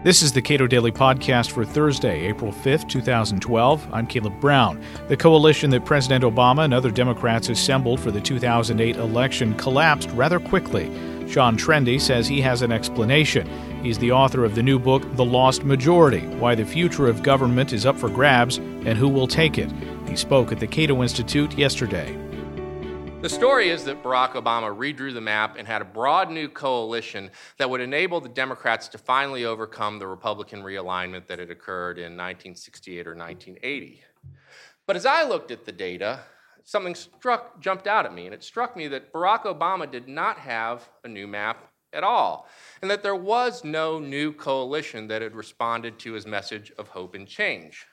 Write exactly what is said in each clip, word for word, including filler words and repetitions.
This is the Cato Daily Podcast for Thursday, April fifth, twenty twelve. I'm Caleb Brown. The coalition that President Obama and other Democrats assembled for the two thousand eight election collapsed rather quickly. Sean Trende says he has an explanation. He's the author of the new book, The Lost Majority: Why the Future of Government is Up for Grabs and Who Will Take It. He spoke at the Cato Institute yesterday. The story is that Barack Obama redrew the map and had a broad new coalition that would enable the Democrats to finally overcome the Republican realignment that had occurred in nineteen sixty-eight or nineteen eighty. But as I looked at the data, something struck, jumped out at me, and it struck me that Barack Obama did not have a new map at all, and that there was no new coalition that had responded to his message of hope and change.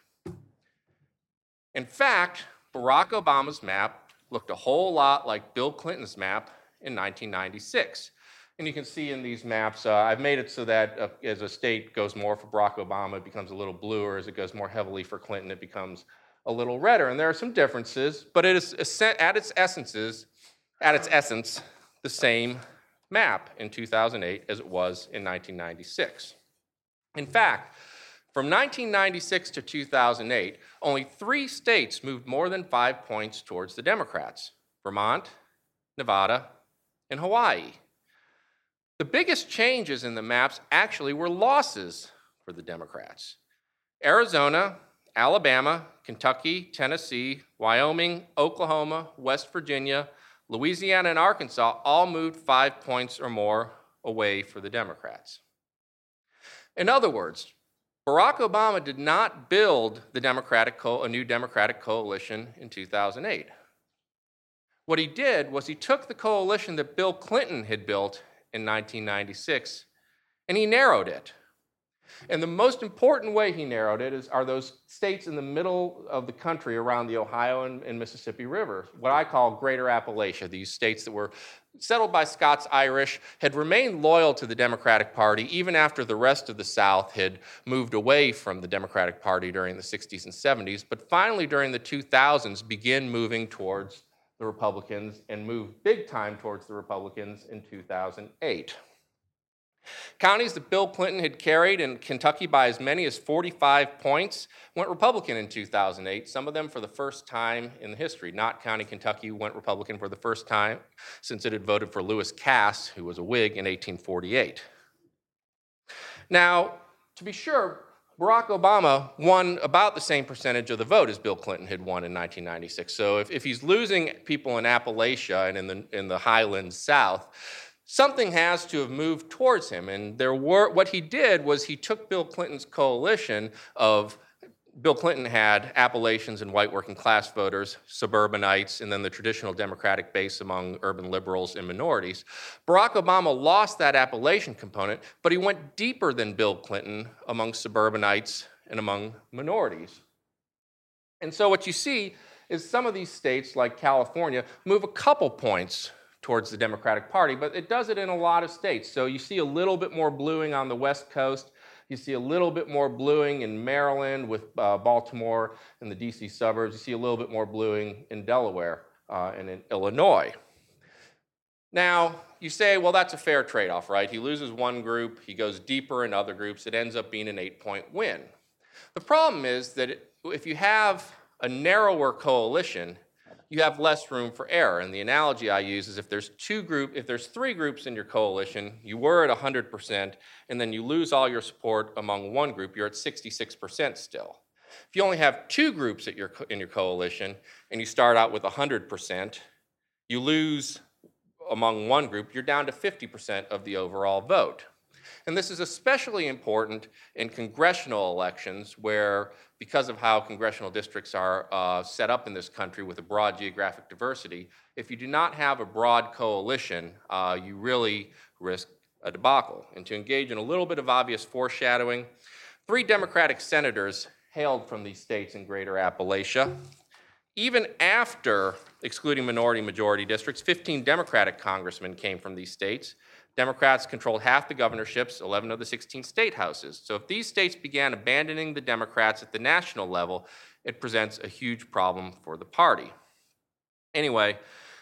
In fact, Barack Obama's map looked a whole lot like Bill Clinton's map in nineteen ninety-six. And you can see in these maps, uh, I've made it so that uh, as a state goes more for Barack Obama, it becomes a little bluer. As it goes more heavily for Clinton, it becomes a little redder. And there are some differences, but it is at its essences, at its essence, the same map in two thousand eight as it was in nineteen ninety-six. In fact, from nineteen ninety-six to two thousand eight, only three states moved more than five points towards the Democrats: Vermont, Nevada, and Hawaii. The biggest changes in the maps actually were losses for the Democrats. Arizona, Alabama, Kentucky, Tennessee, Wyoming, Oklahoma, West Virginia, Louisiana, and Arkansas all moved five points or more away for the Democrats. In other words, Barack Obama did not build the Democratic co- a new Democratic coalition in two thousand eight. What he did was he took the coalition that Bill Clinton had built in nineteen ninety-six and he narrowed it. And the most important way he narrowed it is, are those states in the middle of the country around the Ohio and, and Mississippi River, what I call Greater Appalachia, these states that were settled by Scots-Irish, had remained loyal to the Democratic Party even after the rest of the South had moved away from the Democratic Party during the sixties and seventies, but finally during the two thousands began moving towards the Republicans and moved big time towards the Republicans in two thousand eight. Counties that Bill Clinton had carried in Kentucky by as many as forty-five points went Republican in two thousand eight, some of them for the first time in history. Knott County, Kentucky went Republican for the first time since it had voted for Lewis Cass, who was a Whig, in eighteen forty-eight. Now, to be sure, Barack Obama won about the same percentage of the vote as Bill Clinton had won in nineteen ninety-six. So if, if he's losing people in Appalachia and in the, in the Highlands South, something has to have moved towards him, and there were, what he did was he took Bill Clinton's coalition of, Bill Clinton had Appalachians and white working class voters, suburbanites, and then the traditional Democratic base among urban liberals and minorities. Barack Obama lost that Appalachian component, but he went deeper than Bill Clinton among suburbanites and among minorities. And so what you see is some of these states, like California, move a couple points towards the Democratic Party, but it does it in a lot of states. So you see a little bit more bluing on the West Coast. You see a little bit more bluing in Maryland with uh, Baltimore and the D C suburbs. You see a little bit more bluing in Delaware uh, and in Illinois. Now, you say, well, that's a fair trade-off, right? He loses one group, he goes deeper in other groups, it ends up being an eight-point win. The problem is that if you have a narrower coalition, you have less room for error. And the analogy I use is if there's two group, if there's three groups in your coalition, you were at one hundred percent, and then you lose all your support among one group, you're at sixty-six percent still. If you only have two groups at your, in your coalition, and you start out with one hundred percent, you lose among one group, you're down to fifty percent of the overall vote. And this is especially important in congressional elections where, because of how congressional districts are uh, set up in this country with a broad geographic diversity, if you do not have a broad coalition, uh, you really risk a debacle. And to engage in a little bit of obvious foreshadowing, three Democratic senators hailed from these states in Greater Appalachia. Even after excluding minority-majority districts, fifteen Democratic congressmen came from these states. Democrats controlled half the governorships, eleven of the sixteen state houses. So if these states began abandoning the Democrats at the national level, it presents a huge problem for the party. Anyway,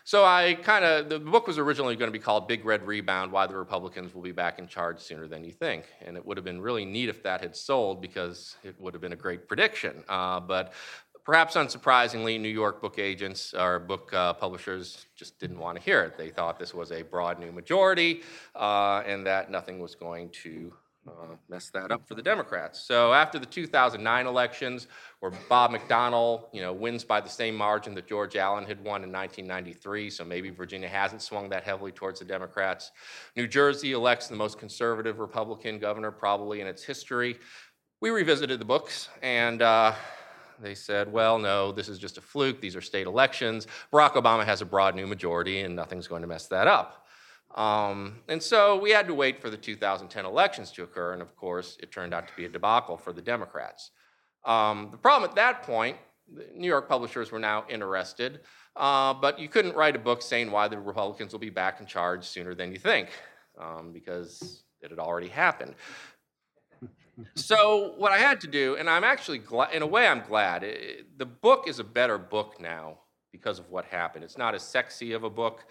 So I kind of, the book was originally going to be called Big Red Rebound, Why the Republicans Will Be Back in Charge Sooner Than You Think. And it would have been really neat if that had sold, because it would have been a great prediction. Uh, but perhaps unsurprisingly, New York book agents or book uh, publishers just didn't want to hear it. They thought this was a broad new majority uh, and that nothing was going to Uh, mess that up for the Democrats. So after the two thousand nine elections, where Bob McDonnell, you know, wins by the same margin that George Allen had won in nineteen ninety-three, so maybe Virginia hasn't swung that heavily towards the Democrats. New Jersey elects the most conservative Republican governor probably in its history. We revisited the books, and uh, they said, well, no, this is just a fluke. These are state elections. Barack Obama has a broad new majority, and nothing's going to mess that up. Um, and so we had to wait for the two thousand ten elections to occur, and of course, it turned out to be a debacle for the Democrats. Um, the problem at that point, the New York publishers were now interested, uh, but you couldn't write a book saying why the Republicans will be back in charge sooner than you think, um, because it had already happened. So what I had to do, and I'm actually glad, in a way I'm glad, it, the book is a better book now because of what happened. It's not as sexy of a book.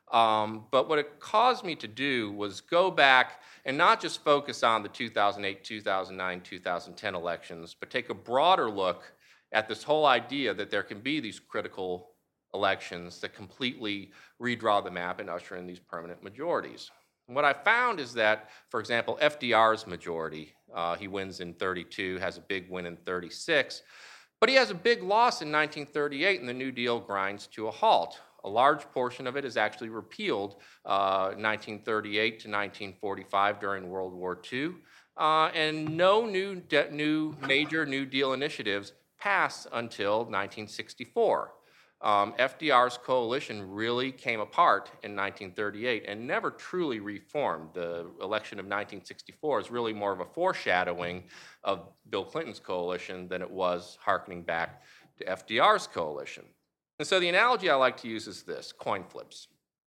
Um, but what it caused me to do was go back and not just focus on the two thousand eight, two thousand nine, two thousand ten elections, but take a broader look at this whole idea that there can be these critical elections that completely redraw the map and usher in these permanent majorities. And what I found is that, for example, F D R's majority, uh, he wins in thirty-two, has a big win in thirty-six, but he has a big loss in nineteen thirty-eight, and the New Deal grinds to a halt. A large portion of it is actually repealed uh, nineteen thirty-eight to nineteen forty-five during World War Two, uh, and no new, new major New Deal initiatives pass until nineteen sixty-four. Um, F D R's coalition really came apart in nineteen thirty-eight and never truly reformed. The election of nineteen sixty-four is really more of a foreshadowing of Bill Clinton's coalition than it was hearkening back to F D R's coalition. And so the analogy I like to use is this: coin flips.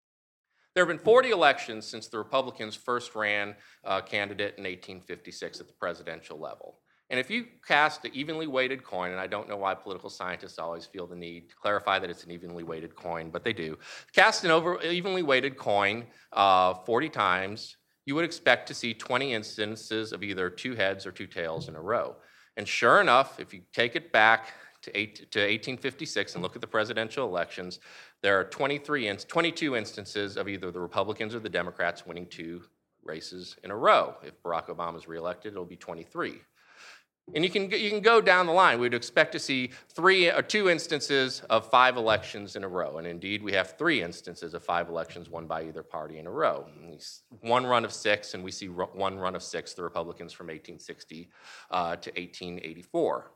There have been forty elections since the Republicans first ran a candidate in eighteen fifty-six at the presidential level. And if you cast an evenly weighted coin, and I don't know why political scientists always feel the need to clarify that it's an evenly weighted coin, but they do, cast an over evenly weighted coin uh, forty times, you would expect to see twenty instances of either two heads or two tails in a row. And sure enough, if you take it back to, eight, to eighteen fifty-six and look at the presidential elections, there are twenty-three, twenty-two instances of either the Republicans or the Democrats winning two races in a row. If Barack Obama is reelected, it'll be twenty-three. And you can, you can go down the line. We'd expect to see three or two instances of five elections in a row. And indeed, we have three instances of five elections won by either party in a row. One run of six, and we see one run of six, the Republicans from eighteen sixty uh, to eighteen eighty-four.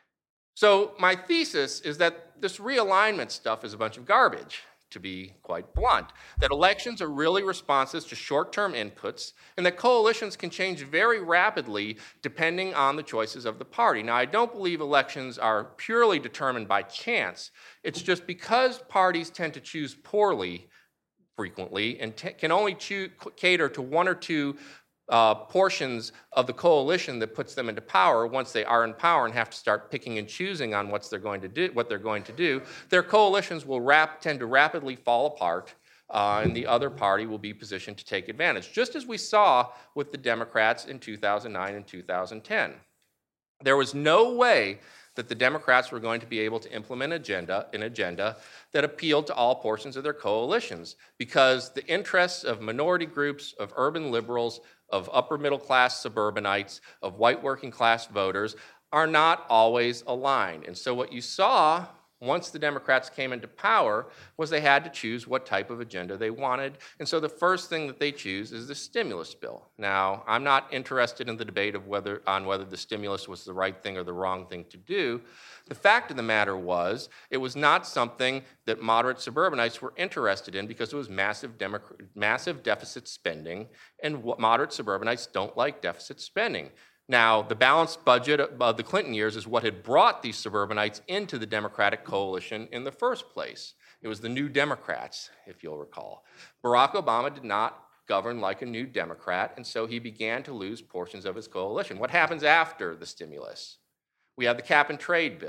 So my thesis is that this realignment stuff is a bunch of garbage, to be quite blunt, that elections are really responses to short-term inputs, and that coalitions can change very rapidly depending on the choices of the party. Now, I don't believe elections are purely determined by chance. It's just because parties tend to choose poorly frequently and t- can only choose, cater to one or two Uh, portions of the coalition that puts them into power. Once they are in power and have to start picking and choosing on what's they're going to do, what they're going to do, their coalitions will rap, tend to rapidly fall apart, uh, and the other party will be positioned to take advantage, just as we saw with the Democrats in two thousand nine and two thousand ten. There was no way that the Democrats were going to be able to implement agenda, an agenda that appealed to all portions of their coalitions, because the interests of minority groups, of urban liberals, of upper middle class suburbanites, of white working class voters are not always aligned. And so what you saw once the Democrats came into power was they had to choose what type of agenda they wanted. And so the first thing that they choose is the stimulus bill. Now, I'm not interested in the debate of whether on whether the stimulus was the right thing or the wrong thing to do. The fact of the matter was, it was not something that moderate suburbanites were interested in because it was massive, Democrat, massive deficit spending, and moderate suburbanites don't like deficit spending. Now, the balanced budget of the Clinton years is what had brought these suburbanites into the Democratic coalition in the first place. It was the New Democrats, if you'll recall. Barack Obama did not govern like a New Democrat, and so he began to lose portions of his coalition. What happens after the stimulus? We have the cap and trade bill.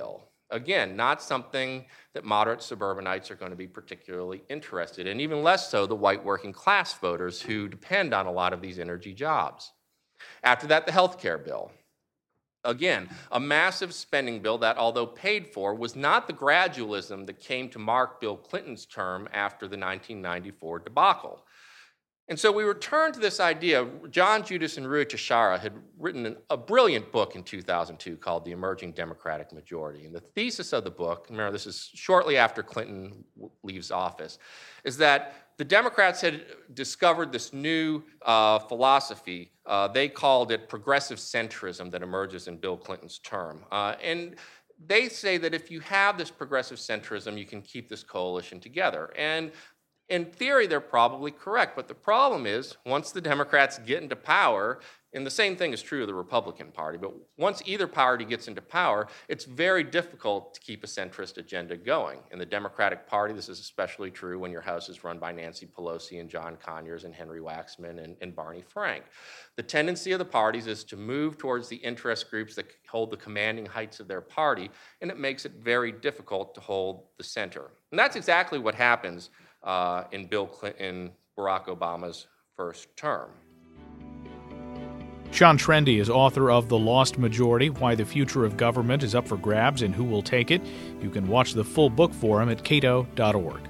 Again, not something that moderate suburbanites are going to be particularly interested in, even less so the white working class voters who depend on a lot of these energy jobs. After that, the health care bill. Again, a massive spending bill that, although paid for, was not the gradualism that came to mark Bill Clinton's term after the nineteen ninety-four debacle. And so we return to this idea. John Judis and Ruy Teixeira had written an, a brilliant book in two thousand two called The Emerging Democratic Majority. And the thesis of the book, remember this is shortly after Clinton leaves office, is that the Democrats had discovered this new uh, philosophy. Uh, they called it progressive centrism that emerges in Bill Clinton's term. Uh, and they say that if you have this progressive centrism, you can keep this coalition together. And in theory, they're probably correct, but the problem is once the Democrats get into power, and the same thing is true of the Republican Party, but once either party gets into power, it's very difficult to keep a centrist agenda going. In the Democratic Party, this is especially true when your House is run by Nancy Pelosi and John Conyers and Henry Waxman and, and Barney Frank. The tendency of the parties is to move towards the interest groups that hold the commanding heights of their party, and it makes it very difficult to hold the center. And that's exactly what happens Uh, in Bill Clinton, Barack Obama's first term. Sean Trende is author of The Lost Majority, Why the Future of Government is Up for Grabs and Who Will Take It. You can watch the full book for him at cato dot org.